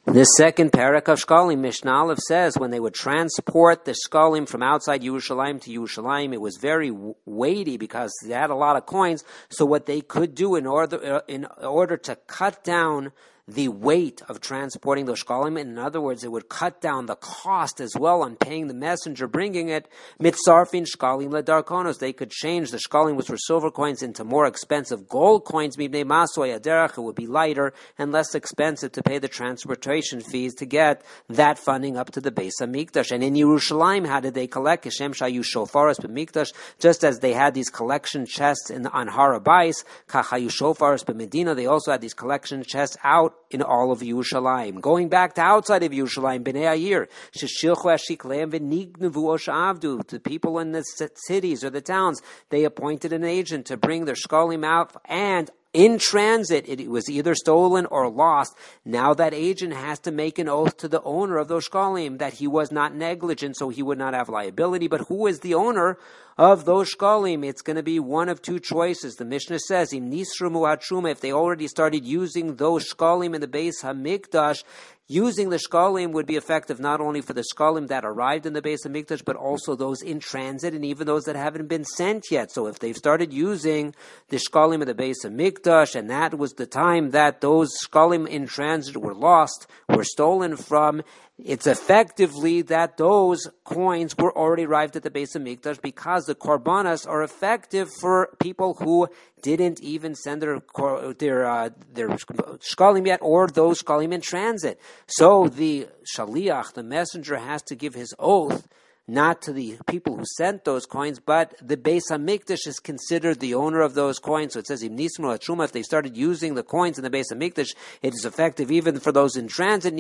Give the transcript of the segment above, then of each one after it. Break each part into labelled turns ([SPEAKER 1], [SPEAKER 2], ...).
[SPEAKER 1] This second parak of Shkalim, Mishnah Aleph says, when they would transport the Shkalim from outside Yerushalayim to Yerushalayim, it was very weighty because they had a lot of coins. So what they could do in order to cut down the weight of transporting those shkalim, in other words, it would cut down the cost as well on paying the messenger bringing it. Mitzarfin shkalim ledarkonos, they could change the shkalim, which were silver coins, into more expensive gold coins. Mibnei masoy aderach, it would be lighter and less expensive to pay the transportation fees to get that funding up to the Beis Hamikdash. And in Yerushalayim, how did they collect? Kishem shayu shofaros b'mikdash, just as they had these collection chests on Har HaBayis, kachayu shofaros b'Medina, they also had these collection chests out in all of Yerushalayim. Going back to outside of Yerushalayim, Bnei Ayir, sheshilchu ashikleim v'nignevu oshavdu, the people in the cities or the towns, they appointed an agent to bring their shkalim out, and in transit, it was either stolen or lost. Now that agent has to make an oath to the owner of those shkalim that he was not negligent, so he would not have liability. But who is the owner of those shkalim? It's going to be one of two choices. The Mishnah says, Im nisrumu hatruma, if they already started using those shkalim in the Beis Hamikdash, using the shkalim would be effective not only for the shkalim that arrived in the Beis Hamikdash, but also those in transit and even those that haven't been sent yet. So if they've started using the shkalim of the Beis Hamikdash, and that was the time that those shkalim in transit were lost, were stolen from, it's effectively that those coins were already arrived at the Beis Hamikdash, because the korbanos are effective for people who didn't even send their shkalim yet, or those shkalim in transit. So the shaliach, the messenger, has to give his oath not to the people who sent those coins, but the Beis Hamikdash is considered the owner of those coins. So it says, if they started using the coins in the Beis Hamikdash, it is effective even for those in transit.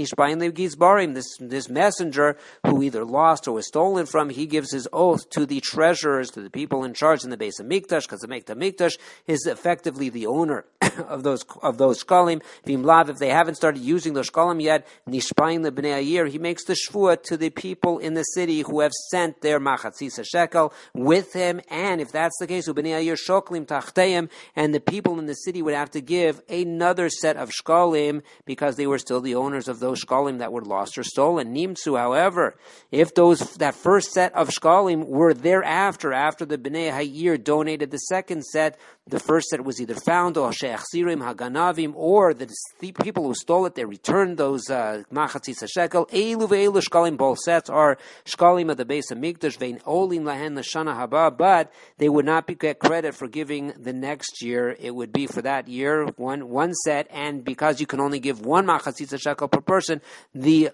[SPEAKER 1] This messenger, who either lost or was stolen from, he gives his oath to the treasurers, to the people in charge in the Beis Hamikdash, because the Beis Hamikdash is effectively the owner of those shkalim. If they haven't started using those shkalim yet, nishpayin lebnei ayir, he makes the shvua to the people in the city who have sent their machatzis shekel with him. And if that's the case, ubnei ayir shoklim tachteim, and the people in the city would have to give another set of shkalim because they were still the owners of those shkalim that were lost or stolen. Nimtzu, however, if that first set of shkalim were thereafter, after the bnei ayir donated the second set, the first set was either found, or she'achzirim haganavim, or the people who stole it, they returned those machatzis shekel. Eilu ve'eilu shkalim, both sets are shkalim of the Beis Hamikdash, vein olin lahen l'shana haba, but they would not get credit for giving the next year. It would be for that year one set, and because you can only give one machatzis shekel per person, the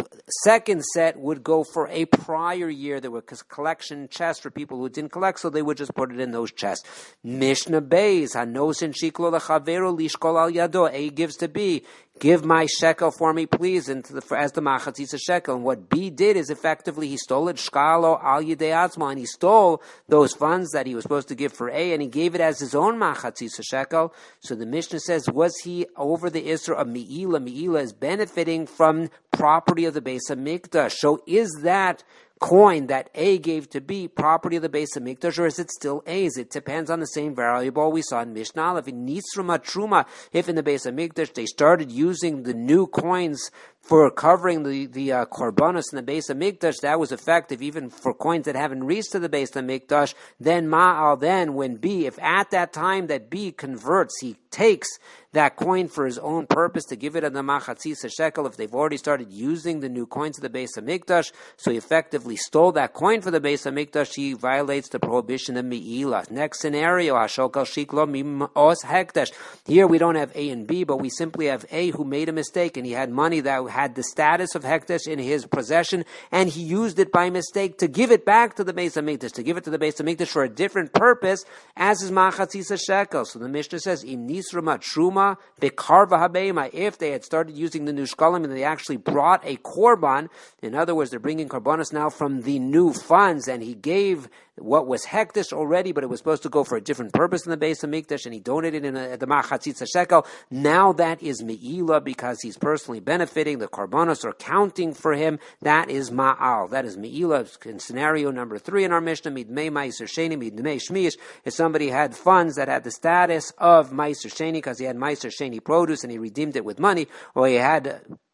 [SPEAKER 1] second set would go for a prior year. There were collection chests for people who didn't collect, so they would just put it in those chests. Mishnah Beis, hanosin shiklo lechaveru lishkol al yado. A gives to B, give my shekel for me, please, as the machatzis shekel. And what B did is effectively he stole it, shkalo al yidei atzma, and he stole those funds that he was supposed to give for A, and he gave it as his own machatzis shekel. So the Mishnah says, was he over the isra of mi'ila? Mi'ila is benefiting from property of the Beis Hamikdash. So is that coin that A gave to B property of the Beis Hamikdash, or is it still A's? It depends on the same variable we saw in Mishnah Aleph. In Nisruma Truma, if in the Beis Hamikdash they started using the new coins for covering the korbanos in the Beis Hamikdash, that was effective even for coins that haven't reached to the Beis Hamikdash. Then Ma'al, then when B, if at that time that B converts, he takes that coin for his own purpose to give it a machatzis shekel, if they've already started using the new coins of the Beis Hamikdash, so he effectively stole that coin for the Beis Hamikdash, he violates the prohibition of Me'ilah. Next scenario, Hashokal Shiklo Mimos Hekdesh. Here we don't have A and B, but we simply have A who made a mistake, and he had money that had the status of Hekdesh in his possession, and he used it by mistake to give it back to the Beis Hamikdash, to give it to the Beis Hamikdash for a different purpose, as his machatzis shekel. So the Mishnah says, Im nisruma truma bekarva habeima, if they had started using the new shkalim and they actually brought a korban, in other words, they're bringing korbanos now from the new funds, and he gave what was hekdesh already, but it was supposed to go for a different purpose in the Beis Hamikdash, and he donated in the machatzis shekel. Now that is me'ilah, because he's personally benefiting. The korbanos are counting for him. That is ma'al. That is me'ilah. In scenario number 3 in our Mishnah, midmei meiser sheni, midmei shmish, if somebody had funds that had the status of meiser sheni because he had meiser sheni produce and he redeemed it with money, or he had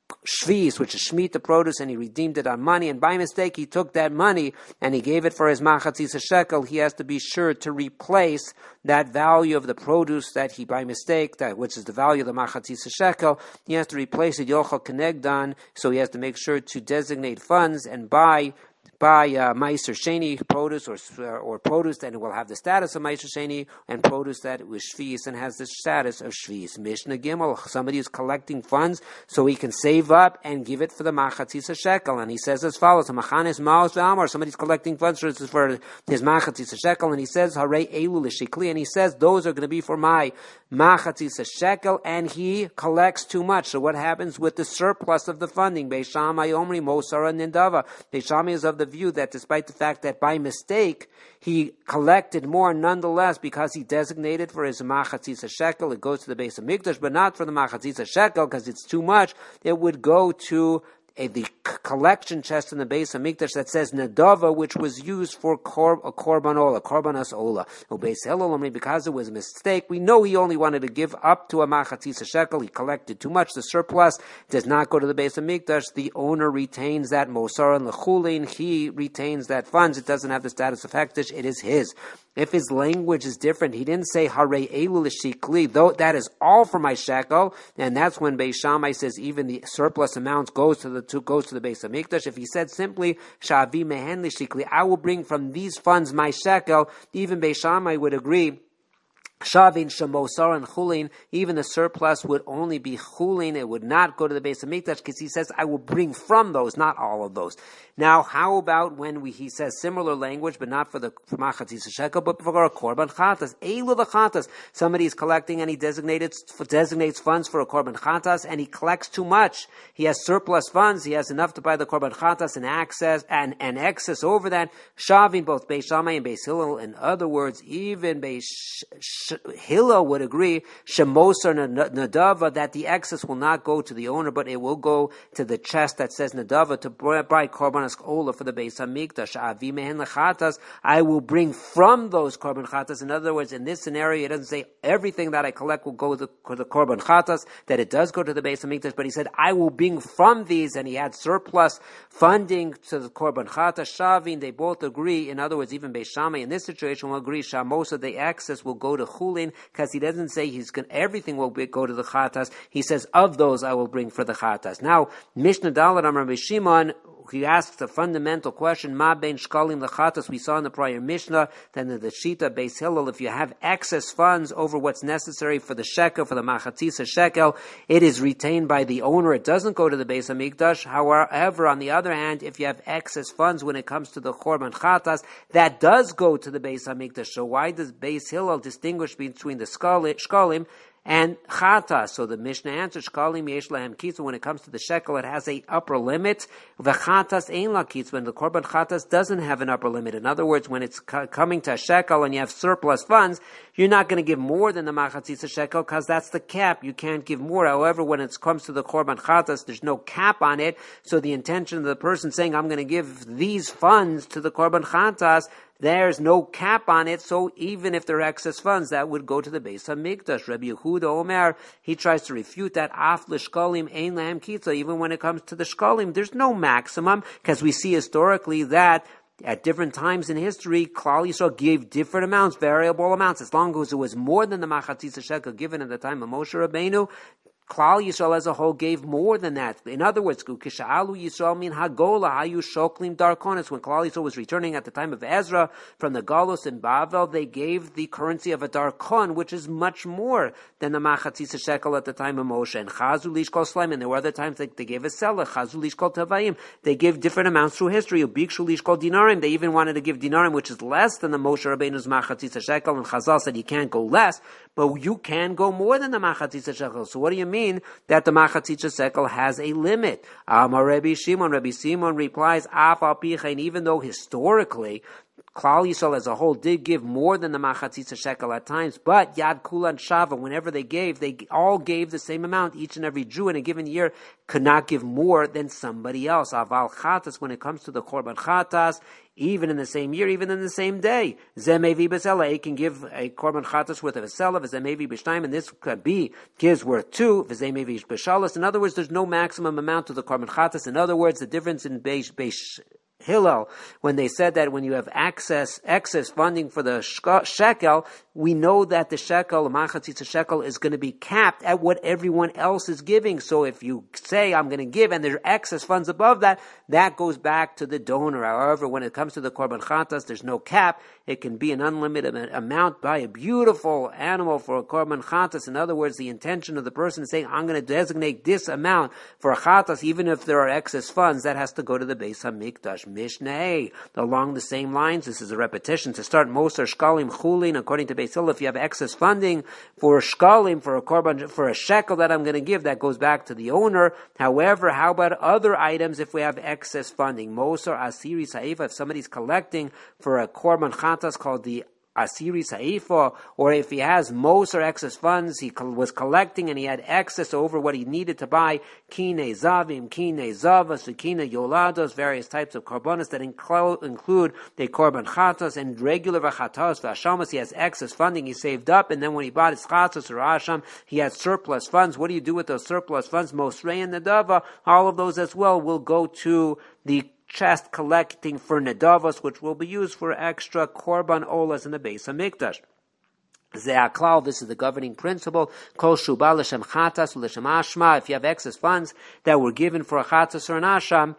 [SPEAKER 1] shvius, which is shemitah produce, and he redeemed it on money, and by mistake he took that money and he gave it for his machatzis shekel, he has to be sure to replace that value of the produce that he by mistake, which is the value of the machatzis shekel, he has to replace it yochel kenegdan, so he has to make sure to designate funds and buy Meiser Sheni produce or produce that will have the status of Meiser Sheni, and produce that was Shvius and has the status of Shvius. Mishnah Gimel, somebody is collecting funds so he can save up and give it for the Machatzis Shekel, and he says as follows: Machanes Maos V'Amar, somebody's collecting funds for his Machatzis Shekel, and he says Harei Elu L'Shikli, and he says those are going to be for my Machatzis Shekel, and he collects too much. So what happens with the surplus of the funding? Beis Shammai Omri Mosara Nindava. Beis Shammai is of the view that despite the fact that by mistake he collected more, nonetheless, because he designated for his machatzis shekel, it goes to the base of Mikdash, but not for the machatzis shekel because it's too much. It would go to the collection chest in the base of Mikdash that says Nadava, which was used for a korban ola, korbanas ola. Because it was a mistake, we know he only wanted to give up to a machatzis shekel. He collected too much. The surplus does not go to the base of Mikdash. The owner retains that mosar and lechulin. He retains that funds. It doesn't have the status of hektish. It is his. If his language is different, he didn't say harei elu l'shikli, though that is all for my shekel, and that's when Beis Shammai says even the surplus amounts goes to the base of Mikdash. If he said simply shavi mehen l'shikli, I will bring from these funds my shekel, even Beis Shammai would agree. Shavin, Shemosar, and Chulin, even the surplus would only be Chulin, it would not go to the base of Mikdash, because he says, I will bring from those, not all of those. Now, how about when he says similar language, but not for the Machatzis Shekel, but for a Korban Chatas? Eilu the Chatas. Somebody is collecting and he designates funds for a Korban Chatas, and he collects too much. He has surplus funds, he has enough to buy the Korban Chatas and excess over that. Shavin, both Beis Shammai and Beis Hillel, in other words, even Beis Hillel would agree, Shemosar Nadava, that the excess will not go to the owner, but it will go to the chest that says Nadava to buy Korbanas Ola for the Beis HaMikdash. Avi mehen lechatas, I will bring from those Korban Chatas. In other words, in this scenario, it doesn't say everything that I collect will go to the Korban Chatas, that it does go to the Beis HaMikdash, but he said, I will bring from these, and he had surplus funding to the Korban Chatas. Shavin, they both agree. In other words, even Beis Shammai in this situation will agree, Shamosa, the excess will go to Chulin, because he doesn't say everything will go to the Chatas. He says, of those I will bring for the Chatas. Now, Mishnah Dalet Amar Rabbi Shimon, he asks a fundamental question, Ma ben shkalim lechatas, we saw in the prior Mishnah, then the Shita Beis Hillel, if you have excess funds over what's necessary for the shekel, for the machatzis shekel, it is retained by the owner, it doesn't go to the Beis HaMikdash. However, on the other hand, if you have excess funds when it comes to the Korban Chatas, that does go to the Beis HaMikdash. So why does Beis Hillel distinguish between the shkalim and chata? So the Mishnah answers, Shkalim yesh lahem kitzah, when it comes to the shekel, it has a upper limit. V'chatas ein la kitzah, when the korban chatas doesn't have an upper limit. In other words, when it's coming to a shekel and you have surplus funds, you're not going to give more than the machatzis shekel, because that's the cap. You can't give more. However, when it comes to the korban chatas, there's no cap on it. So the intention of the person saying, I'm going to give these funds to the korban chatas, there's no cap on it, so even if there are excess funds, that would go to the Beis HaMikdash. Rabbi Yehuda Omer, he tries to refute that, Af l'shkalim ein lahem kitzah, even when it comes to the shkalim, there's no maximum, because we see historically that at different times in history, Klal Yisrael gave different amounts, variable amounts, as long as it was more than the machatzis shekel given at the time of Moshe Rabbeinu. Klal Yisrael as a whole gave more than that. In other words, Kisha'alu Yisrael min hagola hayu shoklim darkonis. When Klal Yisrael was returning at the time of Ezra from the Galus in Bavel, they gave the currency of a darkon, which is much more than the machatzis shekel at the time of Moshe. And chazu lishkol slaim, and there were other times they gave a selah, chazu lishkol tavayim. They gave different amounts through history. Ubikshu lishkol dinarim. They even wanted to give dinarim, which is less than the Moshe Rabbeinu's machatzis shekel. And Chazal said you can't go less, but you can go more than the machatzis shekel. So what do you mean that the machatzis shekel has a limit? Amar Rabbi Shimon replies, Af al pichein, even though historically Klal Yisrael as a whole did give more than the machatzitza shekel at times, but Yad Kulan Shava, whenever they all gave the same amount. Each and every Jew in a given year could not give more than somebody else. Aval Chatas, when it comes to the Korban Chatas, even in the same year, even in the same day, Zemevi B'Sela, he can give a Korban Chatas worth of a Sela, Zemevi B'Shtaim, and this could be gives worth 2, Zemevi B'Shalas. In other words, there's no maximum amount to the Korban Chatas. In other words, the difference in Beish Hillel, when they said that when you have excess funding for the shekel, we know that the shekel, the machatzitza shekel, is going to be capped at what everyone else is giving. So if you say, I'm going to give, and there are excess funds above that, that goes back to the donor. However, when it comes to the korban chatas, there's no cap. It can be an unlimited amount. Buy a beautiful animal for a korban chatas. In other words, the intention of the person is saying, I'm going to designate this amount for a chatas, even if there are excess funds, that has to go to the Beis HaMikdash. Mishnah, along the same lines, this is a repetition. To start, Moser Shkalim Chulin, according to Beis Hillel, if you have excess funding for Shkalim, for a korban, for a shekel that I'm going to give, that goes back to the owner. However, how about other items if we have excess funding? Moser Asiri Saifa, if somebody's collecting for a korban chatas called the Asiri Saifa, or if he has most or excess funds, he was collecting and he had excess over what he needed to buy, Kine Zavim, Kine Zavas, Kine Yolados, various types of korbanos that include the korban chatas and regular vachatas, vashamas, he has excess funding, he saved up, and then when he bought his chatas or asham, he had surplus funds. What do you do with those surplus funds? Mosrei and Nadava, all of those as well will go to the chest collecting for nedavos, which will be used for extra korban olas in the Beis HaMikdash. Ze'aklal, this is the governing principle. Kol shubah l'shem chatas l'shem ashma. If you have excess funds that were given for a chatas or an asham,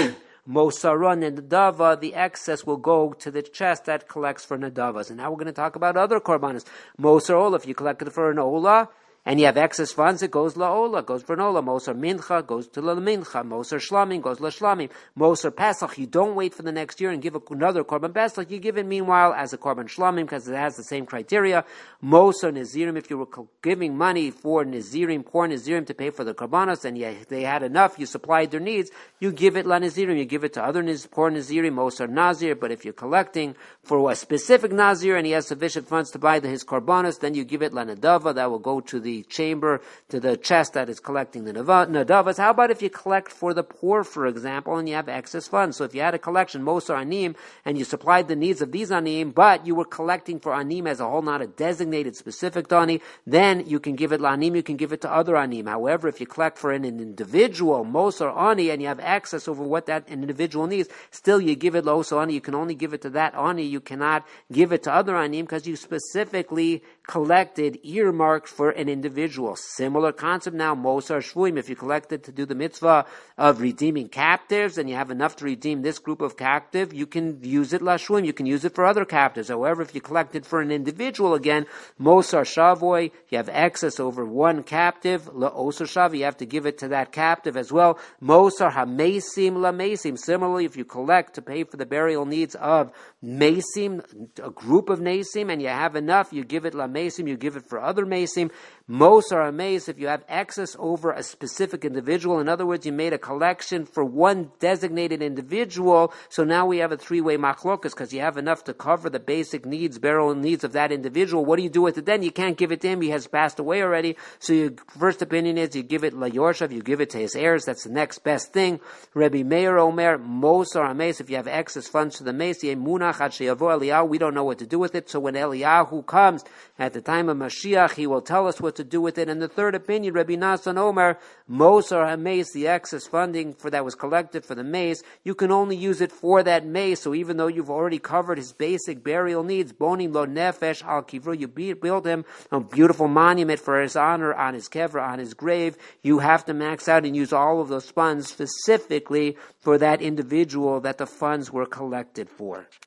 [SPEAKER 1] Mosaron and Nadava, the excess will go to the chest that collects for nedavos. And now we're going to talk about other korbanos. Mosar ola, if you collected for an ola, and you have excess funds, it goes la'ola, goes for an ola. Moser mincha goes to la mincha. Moser shlamim goes la shlamim. Moser pesach, you don't wait for the next year and give another korban pesach. You give it meanwhile as a korban shlamim because it has the same criteria. Moser nazirim, if you were giving money for nazirim, poor nazirim to pay for the korbanos, and they had enough, you supplied their needs, you give it la nazirim, you give it to other poor nazirim, moser nazir. But if you're collecting for a specific nazir and he has sufficient funds to buy his korbanos, then you give it la nadava, that will go to the chamber, to the chest that is collecting the nadavas. How about if you collect for the poor, for example, and you have excess funds? So if you had a collection, Moser Anim, and you supplied the needs of these Anim, but you were collecting for Anim as a whole, not a designated specific Ani, then you can give it Anim, you can give it to other Anim. However, if you collect for an individual, Moser Ani, and you have access over what that individual needs, still you give it Loso Ani, you can only give it to that Ani, you cannot give it to other Anim because you specifically collected, earmarked for an individual. Similar concept now, Mosar Shvuim, if you collected to do the mitzvah of redeeming captives and you have enough to redeem this group of captive, you can use it Lashvuim, you can use it for other captives. However, if you collected for an individual again, Mosar Shavoy, you have excess over one captive, La'osar Shav, you have to give it to that captive as well. Mosar HaMesim LaMesim, similarly, if you collect to pay for the burial needs of Mesim, a group of Nesim, and you have enough, you give it LaMesim, you give it for other Mesim. Most are amazed if you have excess over a specific individual. In other words, you made a collection for one designated individual, so now we have a three-way machlokas because you have enough to cover the basic needs, burial needs of that individual. What do you do with it then? You can't give it to him. He has passed away already. So your first opinion is you give it layorshav, you give it to his heirs. That's the next best thing. Rabbi Meir Omer, most are amazed if you have excess funds to the mace. We don't know what to do with it. So when Eliyahu comes at the time of Mashiach, he will tell us what to do with it. And the third opinion, Rabbi Nasan Omer, Mosar HaMace, the excess funding for that was collected for the mace, you can only use it for that mace. So even though you've already covered his basic burial needs, Bonim Lo Nefesh Al Kivro, you build him a beautiful monument for his honor on his kever, on his grave, you have to max out and use all of those funds specifically for that individual that the funds were collected for.